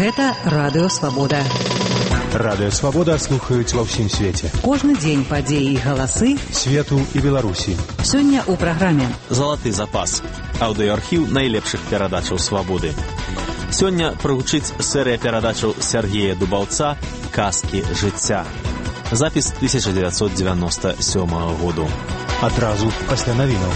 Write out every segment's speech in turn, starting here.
Гэта Радыё Свабода. Радыё Свабода слухаюць ва ўсім свеце. Кожны дзень падзеі і галасы свету і Беларусі. Сёння ў праграме «Залаты запас» – аўдыоархіў найлепшых перадачаў свабоды. Сёння прагучыць серыя перадачаў Сергея Дубаўца «Казкі жыцця». Запіс 1997 году. Адразу пасля навінаў.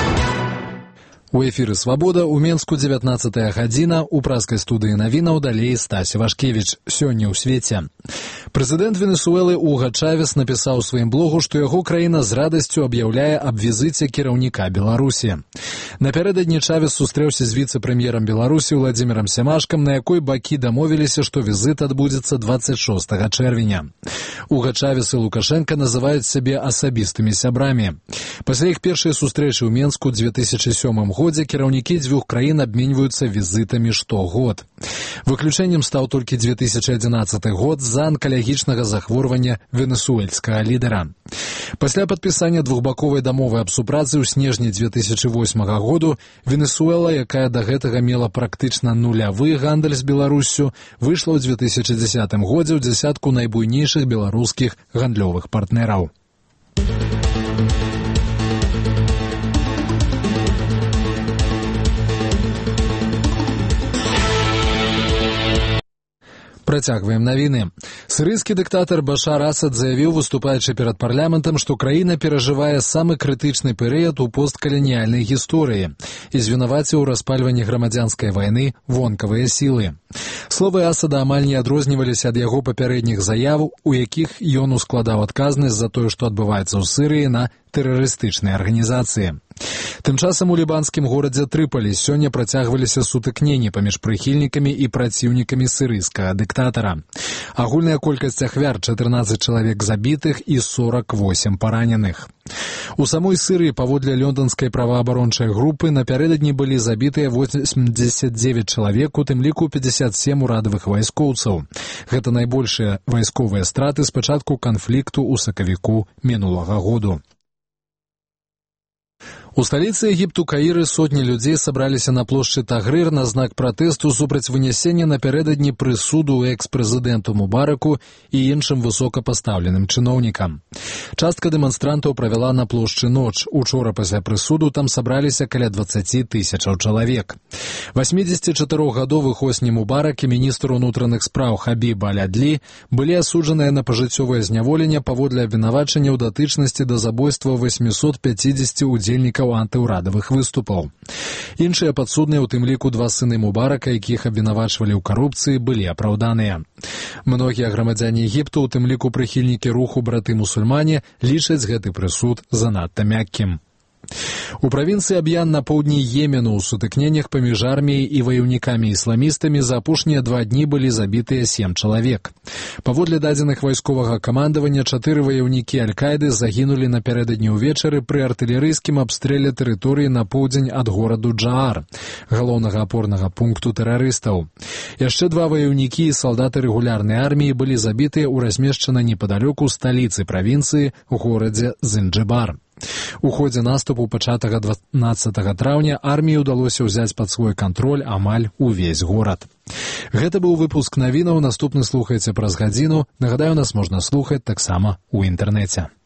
У эфіры «Свабода» у Менску 19 гадзіна, у праскай студыі навінаў далей Стась Вашкевіч. Сёння ў свеце. Прэзідэнт Венесуэлы Уга Чавес напісаў у сваім блогу, што яго краіна з радасцю аб'яўляе аб візіце кіраўніка Беларусі. Напярэдадні Чавес сустрэўся з віцэ-прэм'ерам Беларусі Владзімірам Сямашкам, на якой бакі дамовіліся, што візіт адбудзецца 26 чэрвеня. Уга Чавес і Лукашенка называюць сябе асабістымі сябрамі. Пасля іх першай сустрэчы ў Менску 2007 годзе кіраўнікі дзвюх краін абменьваюцца візітамі штогод. Выключэннем стаў толькі 2011 год з-за анкалагічнага захворвання венесуэльскага лідара. Пасля падпісання двухбаковай дамовы аб супрацы ў снежні 2008 году Венесуэла, якая да гэтага мела практычна нулявы гандаль з Беларуссю, выйшла ў 2010 годзе ў дзясятку найбуйнейшых беларускіх гандлёвых партнераў. Працягваем навіны. Сірыйскі дыктатар Башар Асад заявіў, выступаючы перад парламентам, што краіна перажывае самы крытычны перыяд у посткаланіяльнай гісторыі і звінаваціў у распальванні грамадзянскай вайны вонкавыя сілы. Словы Асада амаль не адрозніваліся ад яго папярэдніх заяў, у якіх ён ускладаў адказнасць за тое, што адбываецца ў Сірыі, на тэрарыстычныя арганізацыі. Тым часам у лібанскім горадзе Трыполі сёння працягваліся сутыкненні паміж прыхільнікамі і праціўнікамі сірыйскага дыктатара. Агульная колькасць ахвяр – 14 чалавек забітых і 48 параненых. У самой Сірыі, паводле лёнданскай праваабарончай групы, напярэдадні былі забітыя 89 чалавек, у тым ліку 57 урадавых вайскоўцаў. Гэта найбольшыя вайсковыя страты з пачатку канфлікту ў сакавіку мінулага году. У сталіцы Егіпту Каіры сотні людзей сабраліся на плошчы Тагрыр на знак пратэсту супраць вынясення напярэдадні прысуду экс-прэзідэнту Мубараку і іншым высокапастаўленым чыноўнікам. Частка дэманстрантаў правяла на плошчы ноч. Учора пасля прысуду там сабраліся каля 20 тысячаў чалавек. 84-гадовы Хосні Мубарак і міністр унутраных спраў Хабіб Аль-Адлі былі асуджаныя на пажыццёвае зняволенне паводле абвінавачання ў датычнасці да забойства 850 удзельнікаў антыўрадавых выступаў. Іншыя падсудныя, у тым ліку 2 сыны Мубарака, якіх абвінавачвалі ў карупцыі, былі апраўданыя. Многія грамадзяне Егіпту, у тым ліку прыхільнікі руху браты-мусульмане, лічаць гэты прысуд занадта мяккім. У правінцыі Аб'ян на поўдні Йемену ў сутыкненнях паміж арміяй і ваяўнікамі-ісламістамі за апошнія 2 дні былі забітыя 7 чалавек. Паводле дадзеных вайсковага камандавання, 4 ваяўнікі Аль-Каіды загінулі напярэдадні ўвечары пры артылерыйскім абстрэле тэрыторыі на поўдзень ад гораду Джаар, галоўнага апорнага пункту тэрарыстаў. Яшчэ 2 ваяўнікі і салдаты рэгулярнай арміі былі забітыя ў размешчанай непадалёку сталіцы правінцыі ў горадзе Зінджыбар. У ходзе наступу пачатага 12 траўня арміі ўдалося ўзяць пад свой кантроль амаль увесь горад. Гэта быў выпуск навінаў, наступны слухайце праз гадзіну. Нагадаю, нас можна слухаць таксама ў інтэрнэце.